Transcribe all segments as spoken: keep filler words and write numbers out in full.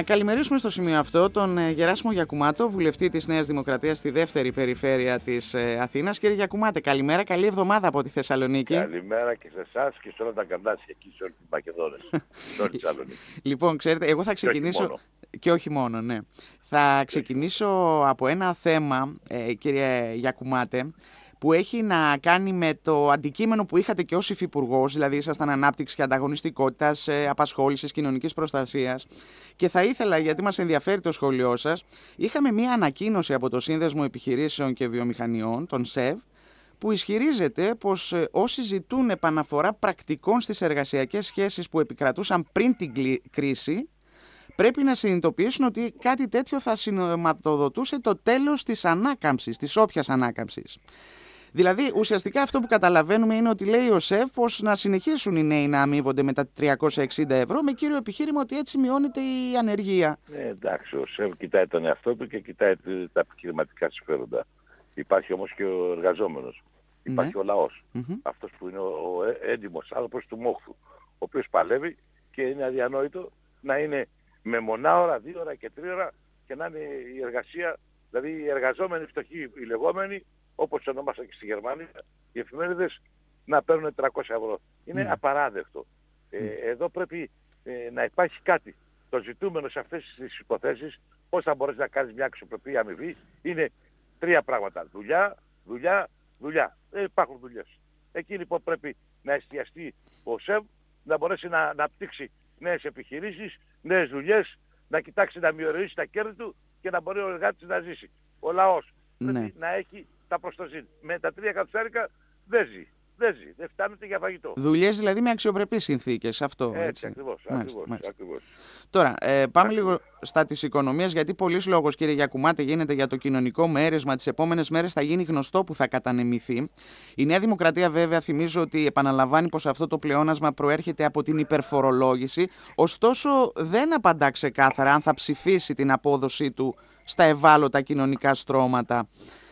Να καλημερίσουμε στο σημείο αυτό τον ε, Γεράσιμο Γιακουμάτο, βουλευτή της Νέας Δημοκρατίας στη δεύτερη περιφέρεια της ε, Αθήνας. Κύριε Γιακουμάτε, καλημέρα, καλή εβδομάδα από τη Θεσσαλονίκη. Καλημέρα και σε εσάς και σε όλα τα καρδάσια εκεί, σε όλη την Μακεδόνια, σε όλη τη Θεσσαλονίκη. Λοιπόν, ξέρετε, εγώ θα ξεκινήσω... Και όχι μόνο. Και όχι μόνο, ναι. Θα ξεκινήσω από ένα θέμα, ε, κύριε Γιακουμάτε, που έχει να κάνει με το αντικείμενο που είχατε και ως υφυπουργός, δηλαδή ήσασταν ανάπτυξη και ανταγωνιστικότητας, απασχόλησης, κοινωνικής προστασίας. Και θα ήθελα, γιατί μας ενδιαφέρει το σχόλιο σας, είχαμε μία ανακοίνωση από το Σύνδεσμο Επιχειρήσεων και Βιομηχανιών, τον ΣΕΒ, που ισχυρίζεται πως όσοι ζητούν επαναφορά πρακτικών στις εργασιακές σχέσεις που επικρατούσαν πριν την κρίση, πρέπει να συνειδητοποιήσουν ότι κάτι τέτοιο θα σηματοδοτούσε το τέλος της ανάκαμψης, της όποιας ανάκαμψης. Δηλαδή, ουσιαστικά αυτό που καταλαβαίνουμε είναι ότι λέει ο ΣΕΒ πως να συνεχίσουν οι νέοι να αμείβονται με τα τριακόσια εξήντα ευρώ, με κύριο επιχείρημα ότι έτσι μειώνεται η ανεργία. Ναι, εντάξει, ο ΣΕΒ κοιτάει τον εαυτό του και κοιτάει τα επιχειρηματικά συμφέροντα. Υπάρχει όμως και ο εργαζόμενος. Υπάρχει ναι. ο λαός. Mm-hmm. Αυτός που είναι ο έντιμος άνθρωπος του μόχθου, ο οποίος παλεύει και είναι αδιανόητο να είναι με μονά ώρα, δύο ώρα και τρία ώρα και να είναι η εργασία, δηλαδή οι εργαζόμενοι φτωχοί, οι λεγόμενοι, όπως ονόμασα και στη Γερμανία, οι εφημερίδες να παίρνουν τριακόσια ευρώ. Είναι mm. απαράδεκτο. Mm. Ε, εδώ πρέπει ε, να υπάρχει κάτι. Το ζητούμενο σε αυτές τις υποθέσεις, πώς θα μπορείς να κάνεις μια αξιοπρεπή αμοιβή, είναι τρία πράγματα. Δουλειά, δουλειά, δουλειά. Δεν υπάρχουν δουλειές. Εκεί λοιπόν πρέπει να εστιαστεί ο ΣΕΒ, να μπορέσει να αναπτύξει νέες επιχειρήσεις, νέες δουλειές, να κοιτάξει να μειωρήσει τα κέρδη του και να μπορεί ο εργάτης να ζήσει. Ο λαός πρέπει ναι. να έχει τα προστοζήν. Με τα τρία κατοστάρικα δεν ζει. Δεν ζει. Δεν φτάνεται για φαγητό. Δουλειές δηλαδή με αξιοπρεπείς συνθήκες. Αυτό. Έτσι, έτσι. Ακριβώς, μάλιστα, ακριβώς, μάλιστα. ακριβώς. Τώρα, ε, πάμε ακριβώς. λίγο στα της οικονομίας, γιατί πολλής λόγος, κύριε Γιακουμάτε, γίνεται για το κοινωνικό μέρισμα. Τις επόμενες μέρες θα γίνει γνωστό που θα κατανεμηθεί. Η Νέα Δημοκρατία, βέβαια, θυμίζω ότι επαναλαμβάνει πως αυτό το πλεόνασμα προέρχεται από την υπερφορολόγηση. Ωστόσο, δεν απαντά ξεκάθαρα αν θα ψηφίσει την απόδοσή του στα ευάλωτα κοινωνικά στρώματα.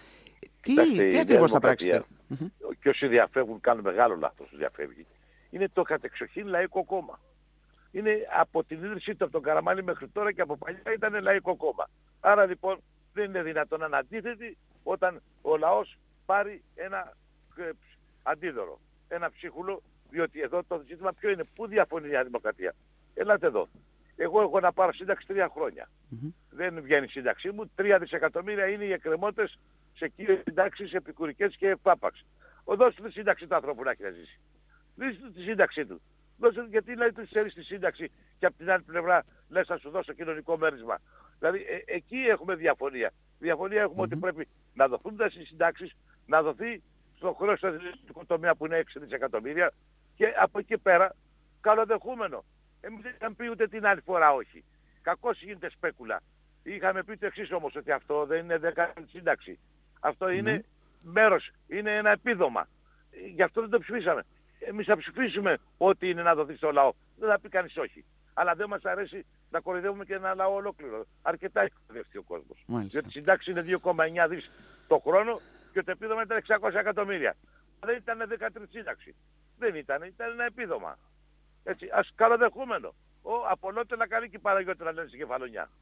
Τι, τι ακριβώς θα πράξετε? Και όσοι διαφεύγουν κάνουν μεγάλο λάθος διαφεύγει. Είναι το κατεξοχήν λαϊκό κόμμα. Είναι από την ίδρυσή του από τον Καραμάνλη μέχρι τώρα και από παλιά ήταν λαϊκό κόμμα. Άρα λοιπόν δεν είναι δυνατόν να είναι αντίθετη όταν ο λαός πάρει ένα ε, αντίδωρο, ένα ψίχουλο, διότι εδώ το ζήτημα ποιο είναι, πού διαφωνεί η Νέα Δημοκρατία. Ελάτε εδώ. Εγώ έχω να πάρω σύνταξη τρία χρόνια. Mm-hmm. Δεν βγαίνει η σύνταξή μου. Τρία δισεκατομμύρια είναι οι εκκρεμότητες σε κύριες συντάξεις επικουρικές και πάπαξ. Δώστε τη σύνταξη του ανθρώπου να έχει να ζήσει. Δώστε τη σύνταξή του. Δώστε, γιατί λέει του ξέρεις τη σύνταξη και από την άλλη πλευρά λες θα σου δώσω κοινωνικό μέρισμα. Δηλαδή ε, εκεί έχουμε διαφωνία. Διαφωνία έχουμε mm-hmm. ότι πρέπει να δοθούν τα συντάξεις, να δοθεί στο χρέος στο ελληνικό τομέα που είναι έξι δισεκατομμύρια και από εκεί πέρα καλοδεχούμενο. Εμείς δεν είχαμε πει ούτε την άλλη φορά όχι. Κακώς γίνεται σπέκουλα. Είχαμε πει το εξής όμως, ότι αυτό δεν είναι δεκάτη σύνταξη. Αυτό mm. είναι μέρος, είναι ένα επίδομα. Γι' αυτό δεν το ψηφίσαμε. Εμείς θα ψηφίσουμε ό,τι είναι να δοθεί στο λαό. Δεν θα πει κανείς όχι. Αλλά δεν μας αρέσει να κοροϊδεύουμε και ένα λαό ολόκληρο. Αρκετά έχει κοροϊδευτεί ο κόσμος. Μάλιστα. Γιατί η συντάξη είναι δύο κόμμα εννιά δις το χρόνο και το επίδομα ήταν εξακόσια εκατομμύρια. Δεν ήταν δεκατρία σύνταξη. Δεν ήταν, ήταν ένα επίδομα. Έτσι, ας καλοδεχούμενο. Ο Απολότε να κάνει και η Παναγιώτη να λένε στην Κεφαλονιά.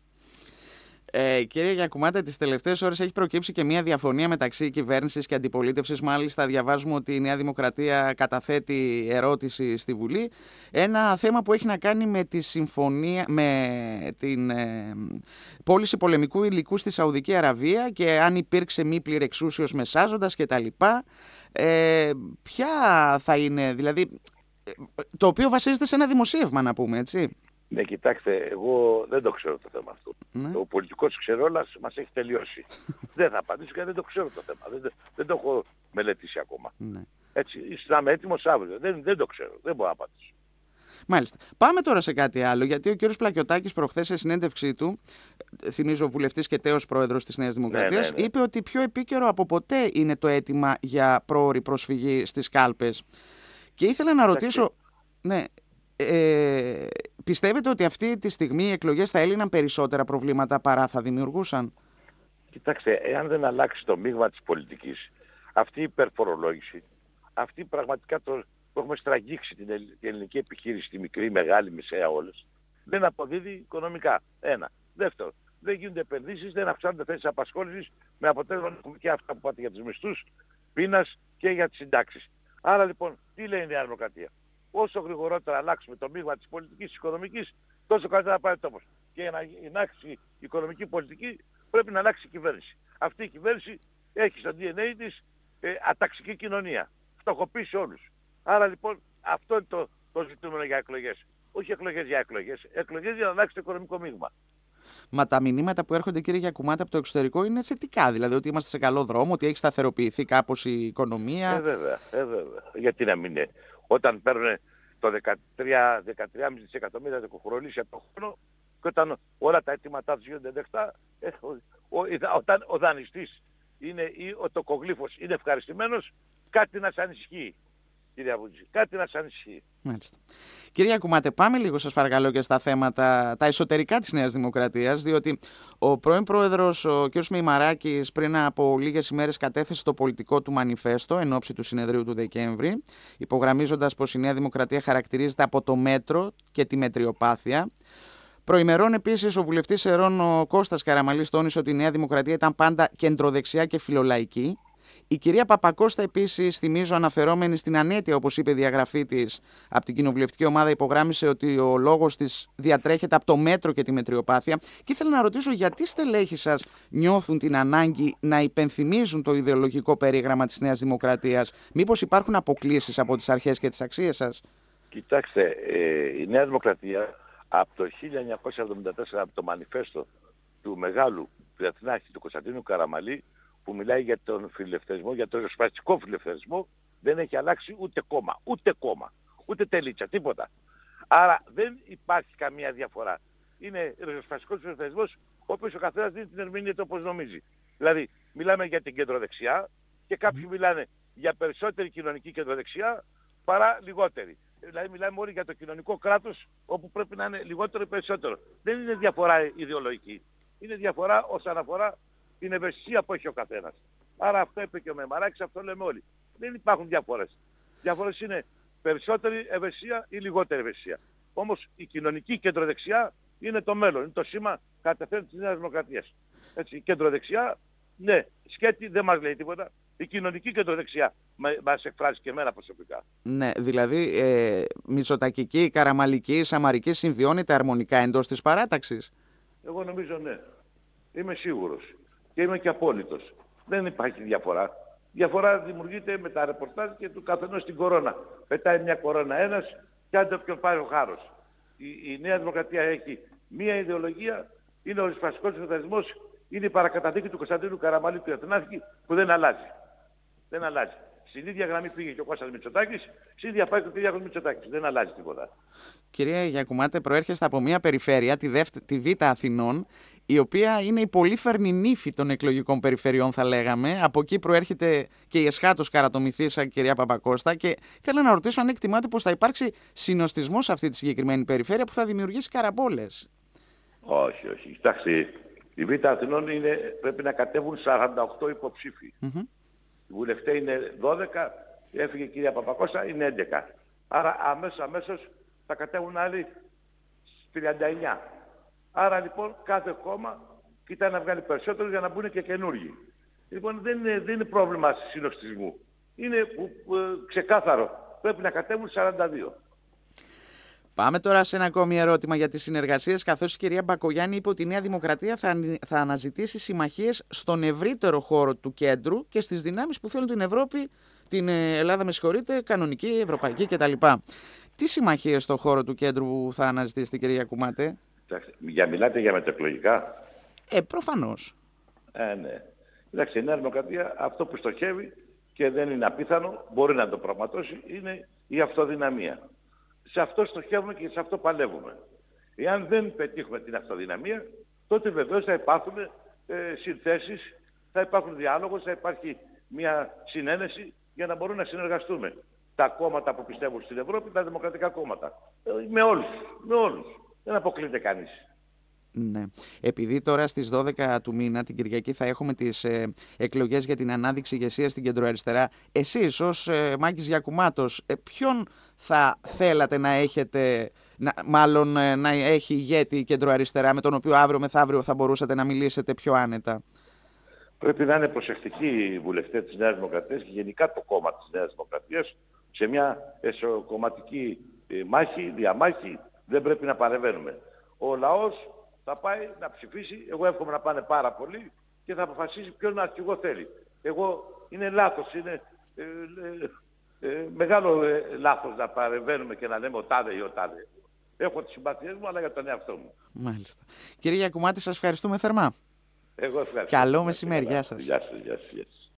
Ε, κύριε Γιακουμάτε, τις τελευταίες ώρες έχει προκύψει και μια διαφωνία μεταξύ κυβέρνησης και αντιπολίτευσης. Μάλιστα, διαβάζουμε ότι η Νέα Δημοκρατία καταθέτει ερώτηση στη Βουλή. Ένα θέμα που έχει να κάνει με τη συμφωνία, με την ε, πώληση πολεμικού υλικού στη Σαουδική Αραβία και αν υπήρξε μη πληρεξούσιος μεσάζοντας κτλ. Ε, ποια θα είναι, δηλαδή, το οποίο βασίζεται σε ένα δημοσίευμα, να πούμε, έτσι. Ναι, κοιτάξτε, εγώ δεν το ξέρω το θέμα αυτό. Ναι. Ο πολιτικός ξερόλας μας έχει τελειώσει. Δεν θα απαντήσω γιατί δεν το ξέρω το θέμα. Δεν, δεν το έχω μελετήσει ακόμα. Ναι. Έτσι, θα είμαι έτοιμος αύριο. Δεν, δεν το ξέρω. Δεν μπορώ να απαντήσω. Μάλιστα. Πάμε τώρα σε κάτι άλλο, γιατί ο κ. Πλακιωτάκης προχθές σε συνέντευξή του, θυμίζω βουλευτής και τέος πρόεδρος της Νέας Δημοκρατίας, ναι, ναι, ναι. είπε ότι πιο επίκαιρο από ποτέ είναι το αίτημα για πρόωρη προσφυγή στις κάλπες. Και ήθελα να ρωτήσω... Ναι, Ε, πιστεύετε ότι αυτή τη στιγμή οι εκλογές θα έλυναν περισσότερα προβλήματα παρά θα δημιουργούσαν? Κοιτάξτε, εάν δεν αλλάξει το μείγμα της πολιτικής, αυτή η υπερφορολόγηση, αυτή πραγματικά το, το έχουμε στραγγίξει την ελληνική επιχείρηση, τη μικρή, μεγάλη, μεσαία όλες, δεν αποδίδει οικονομικά. Ένα. Δεύτερο, δεν γίνονται επενδύσεις, δεν αυξάνονται θέσεις απασχόλησης με αποτέλεσμα και αυτά που πάτε για τους μισθούς, πείνας και για τις συντάξεις. Άρα λοιπόν, τι λέει η Νέα Δημοκρατία? Όσο γρηγορότερα αλλάξουμε το μείγμα της πολιτικής της οικονομικής, τόσο καλύτερα πάει ο τόπος. Και για να αλλάξει η οικονομική πολιτική πρέπει να αλλάξει η κυβέρνηση. Αυτή η κυβέρνηση έχει στο ντι εν έι της ε, αταξική κοινωνία. Φτωχοποίησε όλους. Άρα λοιπόν αυτό είναι το, το ζητούμενο για εκλογές. Όχι εκλογές για εκλογές. Εκλογές για να αλλάξει το οικονομικό μείγμα. Μα τα μηνύματα που έρχονται, κύριε Γιακουμάτη, από το εξωτερικό είναι θετικά. Δηλαδή ότι είμαστε σε καλό δρόμο, ότι έχει σταθεροποιηθεί κάπως η οικονομία. Ε, βέβαια, ε, βέβαια. Γιατί να μην είναι? Όταν παίρνουν το δεκατρία κόμμα πέντε δισεκατομμύρια δικοχρολήσια το χρόνο και όταν όλα τα αιτήματά τους γίνονται δεκτά, ε, ο, ο, όταν ο δανειστής είναι, ή ο τοκογλύφος είναι ευχαριστημένος, κάτι να σ' ανησυχεί. Κύριε Αβουτζή, κάτι να σας ανησυχεί. Μάλιστα. Κύριε Γιακουμάτε, πάμε λίγο σας παρακαλώ και στα θέματα τα εσωτερικά της Νέας Δημοκρατίας, διότι ο πρώην πρόεδρος, ο κ. Μεϊμαράκης, πριν από λίγες ημέρες κατέθεσε το πολιτικό του μανιφέστο εν ώψη του συνεδρίου του Δεκέμβρη, υπογραμμίζοντας πως η Νέα Δημοκρατία χαρακτηρίζεται από το μέτρο και τη μετριοπάθεια. Προημερών επίσης ο βουλευτής Ερών, ο Κώστας Καραμαλής, τόνισε ότι η Νέα Δημοκρατία ήταν πάντα κεντροδεξιά και φιλολαϊκή. Η κυρία Παπακώστα επίσης, θυμίζω, αναφερόμενη στην ανέτεια, όπως είπε, διαγραφή της από την κοινοβουλευτική ομάδα, υπογράμμισε ότι ο λόγος της διατρέχεται από το μέτρο και τη μετριοπάθεια. Και ήθελα να ρωτήσω γιατί στελέχοι σας νιώθουν την ανάγκη να υπενθυμίζουν το ιδεολογικό περίγραμμα της Νέας Δημοκρατίας? Μήπως υπάρχουν αποκλίσεις από τις αρχές και τις αξίες σας? Κοιτάξτε, ε, η Νέα Δημοκρατία από το χίλια εννιακόσια εβδομήντα τέσσερα, από το μανιφέστο του μεγάλου Πειρατινάρχη του Κωνσταντίνου Καραμαλή, που μιλάει για τον φιλελευθερισμό, για τον ριζοσπαστικό φιλελευθερισμό, δεν έχει αλλάξει ούτε κόμμα, ούτε κόμμα, ούτε τελίτσα, τίποτα. Άρα δεν υπάρχει καμία διαφορά. Είναι ριζοσπαστικός φιλελευθερισμός, ο οποίος ο καθένας δίνει την ερμηνεία του όπως νομίζει. Δηλαδή, μιλάμε για την κεντροδεξιά και κάποιοι μιλάνε για περισσότερη κοινωνική κεντροδεξιά παρά λιγότερη. Δηλαδή, μιλάμε όλοι για το κοινωνικό κράτος, όπου πρέπει να είναι λιγότερο ή περισσότερο. Δεν είναι διαφορά ιδεολογική. Είναι διαφορά όσον αφορά την ευαισθησία που έχει ο καθένας. Άρα αυτό είπε και ο Μεϊμαράκης, αυτό λέμε όλοι. Δεν υπάρχουν διαφορές. Διαφορές είναι περισσότερη ευαισθησία ή λιγότερη ευαισθησία. Όμως η κοινωνική κεντροδεξιά είναι το μέλλον, είναι το σήμα κατευθείαν της Νέας Δημοκρατίας. Έτσι, η κεντροδεξιά, ναι, σκέτη δεν μας λέει τίποτα. Η κοινωνική κεντροδεξιά μας εκφράζει και εμένα προσωπικά. Ναι, δηλαδή ε, μητσοτακική, καραμαλική, σαμαρική συμβιώνεται αρμονικά εντός της παράταξης? Εγώ νομίζω ναι. Είμαι σίγουρος. Και είμαι και απόλυτος. Δεν υπάρχει διαφορά. Διαφορά δημιουργείται με τα ρεπορτάζ και του καθενός στην κορώνα. Πετάει μια κορώνα ένας και άντε όποιον πάρει ο χάρος. Η, η Νέα Δημοκρατία έχει μία ιδεολογία, είναι ο ριζοσπαστικός φιλελευθερισμός, είναι η παρακαταθήκη του Κωνσταντίνου Καραμαλή του Εθνάρχη που δεν αλλάζει. Δεν αλλάζει. Στην ίδια γραμμή πήγε και ο Κώστας Μητσοτάκης, στην ίδια πάει και ο Κυριάκος Μητσοτάκης. Δεν αλλάζει τίποτα. Κυρία Γιακουμάτε, προέρχεστε από μια περιφέρεια, τη, δεύτε, τη Β' Αθηνών, η οποία είναι η πολύφερνη νύφη των εκλογικών περιφερειών, θα λέγαμε. Από εκεί προέρχεται και η εσχάτως καρατομηθήσα κυρία Παπακώστα. Και θέλω να ρωτήσω αν εκτιμάτε πως θα υπάρξει συνοστισμός σε αυτή τη συγκεκριμένη περιφέρεια που θα δημιουργήσει καραμπόλες. Όχι, όχι. Κοιτάξτε, η Β' Αθηνών είναι, πρέπει να κατέβουν σαράντα οκτώ υποψήφοι. Mm-hmm. Οι βουλευτές είναι δώδεκα, έφυγε η κυρία Παπακώστα, είναι έντεκα. Άρα αμέσως, αμέσως θα κατέβουν άλλοι τριάντα εννιά. Άρα λοιπόν κάθε κόμμα κοιτάει να βγάλει περισσότερο για να μπουν και καινούργοι. Λοιπόν δεν είναι, δεν είναι πρόβλημα συνοστισμού. Είναι που, που, ξεκάθαρο. Πρέπει να κατέβουν σαράντα δύο. Πάμε τώρα σε ένα ακόμη ερώτημα για τις συνεργασίες, καθώς η κυρία Μπακογιάννη είπε ότι η Νέα Δημοκρατία θα, θα αναζητήσει συμμαχίες στον ευρύτερο χώρο του κέντρου και στις δυνάμεις που θέλουν την Ευρώπη, την Ελλάδα, με συγχωρείτε, κανονική, ευρωπαϊκή κτλ. Τι συμμαχίες στον χώρο του κέντρου θα αναζητήσετε, κυρία Γιακουμάτε? Για μιλάτε για μετεκλογικά. Ε, προφανώς. Ε, ναι. Εντάξει, η Νέα Δημοκρατία αυτό που στοχεύει και δεν είναι απίθανο, μπορεί να το πραγματώσει, είναι η αυτοδυναμία. Σε αυτό στοχεύουμε και σε αυτό παλεύουμε. Εάν δεν πετύχουμε την αυτοδυναμία, τότε βεβαίως θα υπάρχουν ε, συνθέσεις, θα υπάρχουν διάλογος, θα υπάρχει μια συνένεση για να μπορούν να συνεργαστούμε. Τα κόμματα που πιστεύουν στην Ευρώπη, τα δημοκρατικά κόμματα. Ε, με όλους, με όλους. Δεν αποκλείται κανείς. Ναι. Επειδή τώρα στις δώδεκα του μήνα, την Κυριακή, θα έχουμε τις ε, εκλογές για την ανάδειξη ηγεσίας στην κεντροαριστερά, εσείς ως ε, Μάκης Γιακουμάτος, ε, ποιον θα θέλατε να έχετε, να, μάλλον ε, να έχει ηγέτη η κεντροαριστερά, με τον οποίο αύριο μεθαύριο θα μπορούσατε να μιλήσετε πιο άνετα? Πρέπει να είναι προσεκτικοί οι βουλευτές της Νέας Δημοκρατίας και γενικά το κόμμα της Νέας Δημοκρατίας σε μια εσωκομματική μάχη, διαμάχη, δεν πρέπει να παρεμβαίνουμε. Ο λαός θα πάει να ψηφίσει, εγώ εύχομαι να πάνε πάρα πολύ και θα αποφασίσει ποιον αρχηγό θέλει. Εγώ είναι λάθος, είναι ε, ε, ε, μεγάλο ε, λάθος να παρεμβαίνουμε και να λέμε ο τάδε ή ο τάδε. Έχω τις συμπαθίες μου, αλλά για τον εαυτό μου. Μάλιστα. Κύριε Γιακουμάτη, σας ευχαριστούμε θερμά. Εγώ ευχαριστώ. Καλό μεσημέρι. Γεια σας. Γεια σας, γεια σας.